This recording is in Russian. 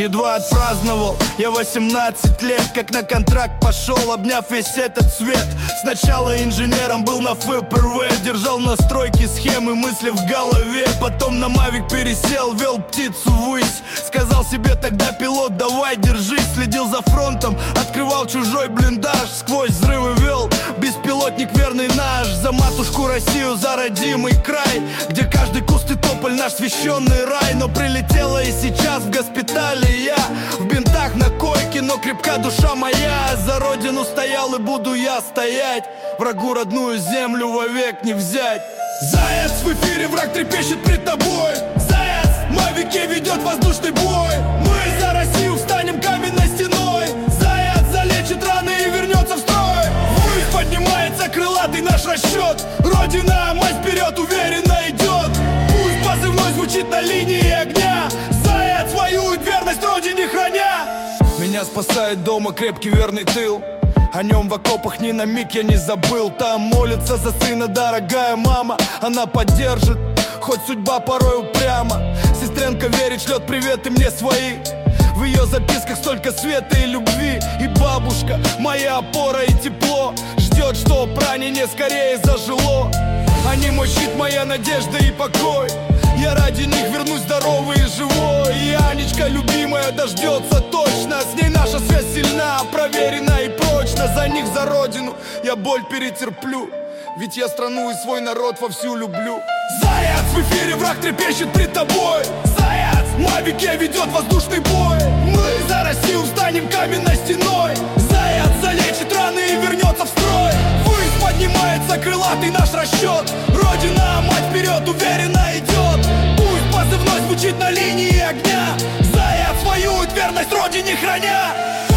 Едва отпраздновал я 18 лет, как на контракт пошел, обняв весь этот свет. Сначала инженером был на ФПРВ, держал на стройке схемы, мысли в голове. Потом на Мавик пересел, вел птицу ввысь. Сказал себе тогда: пилот, давай держись. Следил за фронтом, открывал чужой блиндаж, сквозь взрывы вел беспилотник верный наш. За матушку Россию, за родимый край, где каждый куст и тополь наш священный рай. Но прилетела и сейчас в госпитале я, в бинтах на койке, но крепка душа моя. За родину стоял и буду я стоять, врагу родную землю вовек не взять. Заяц в эфире, враг трепещет пред тобой. Заяц в Мавике ведет воздушный бой. Мы за Россию встанем каменной стеной. Заяц залечит раны и вернется в строй. Ввысь поднимается крылатый наш расчет. Родина, мать вперед уверенно идет. Пусть позывной звучит на линии огня. Заяц воюет, верность родине храня. Меня спасает дома крепкий верный тыл. О нем в окопах ни на миг я не забыл. Там молится за сына дорогая мама. Она поддержит, хоть судьба порой упряма. Сестренка верит, шлет приветы мне свои. В ее записках столько света и любви. И бабушка, моя опора и тепло, ждет, что ранение скорее зажило. Они мой щит, моя надежда и покой. Я ради них вернусь здоровый и живой. И Анечка любимая дождется точно. С ней наша связь сильна, проверена и прочна. За них, за родину я боль перетерплю, ведь я страну и свой народ вовсю люблю. Заяц в эфире, враг трепещет пред тобой. Заяц в Мавике ведет воздушный бой. Мы за Россию встанем каменной стеной. Заяц залечит раны и вернется в строй. Ввысь поднимается крылатый наш расчет. Родина, мать вперед уверенно идет. Пусть позывной звучит на линии огня. Заяц воюет, верность родине храня.